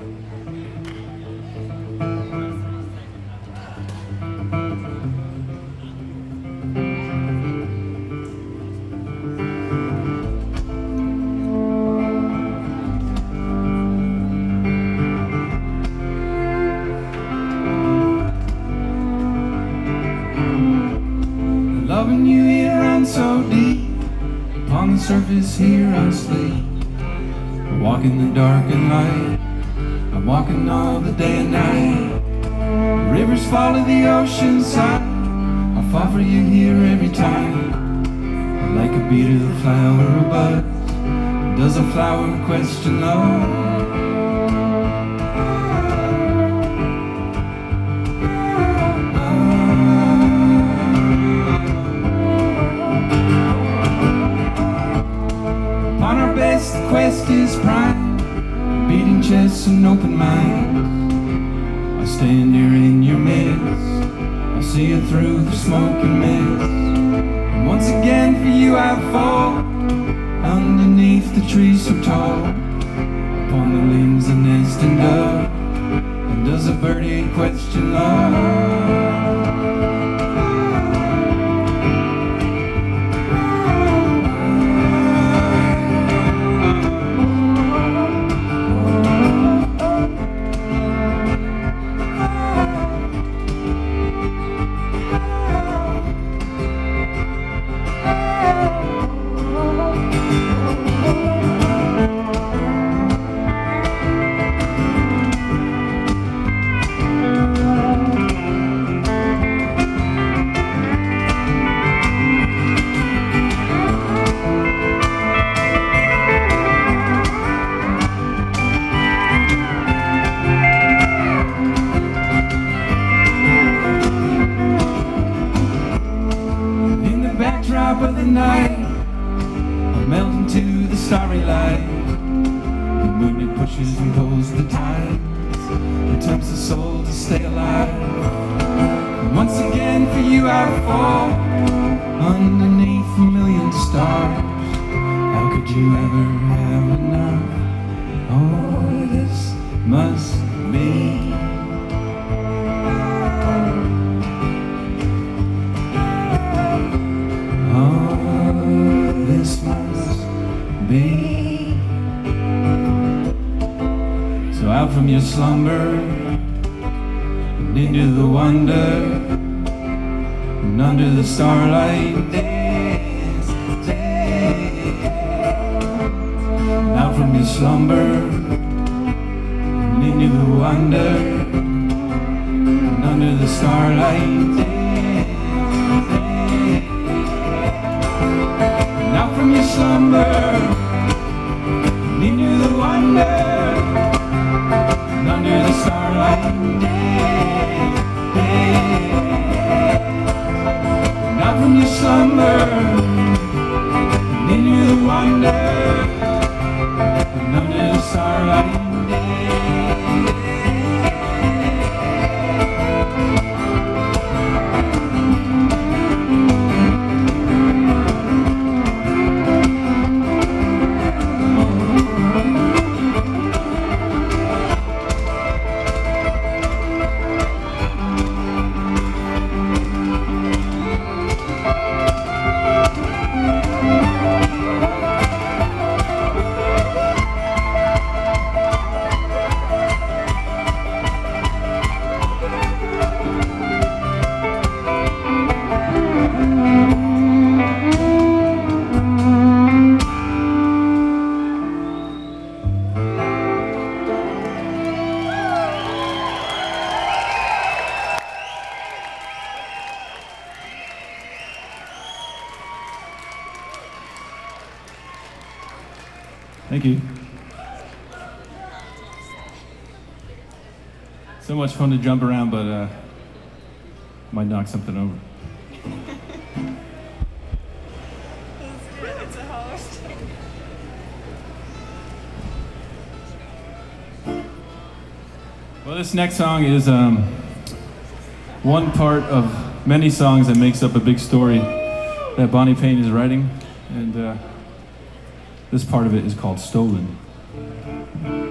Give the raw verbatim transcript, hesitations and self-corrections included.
Loving you here runs so deep. Upon the surface here I sleep. I walk in the dark and light. I'm walking all the day and night. The rivers follow the ocean side. I fall for you here every time. Like a beat of the flower or bud. Does a flower question love? The quest is prime, beating chests and open minds. I stand here in your midst, I see you through the smoke and mist. And once again for you I fall, underneath the trees so tall. Upon the limbs a nest and dove, and does a birdie question love? Of the night, I melt into the starry light. The moon it pushes and pulls the tides, it tempts the soul to stay alive. And once again for you I fall, underneath a million stars. How could you ever have enough? Oh, this must be. This must be. So out from your slumber and into the wonder, and under the starlight dance, dance. Out from your slumber and into the wonder, and under the starlight dance. Out from your slumber and into the wonder, and under the starlight dance, dance. And out from your slumber and into the wonder, and under the starlight dance. Thank you. So much fun to jump around, but uh, might knock something over. It's a host. Well, this next song is um, one part of many songs that makes up a big story that Bonnie Payne is writing, and uh, this part of it is called Stolen.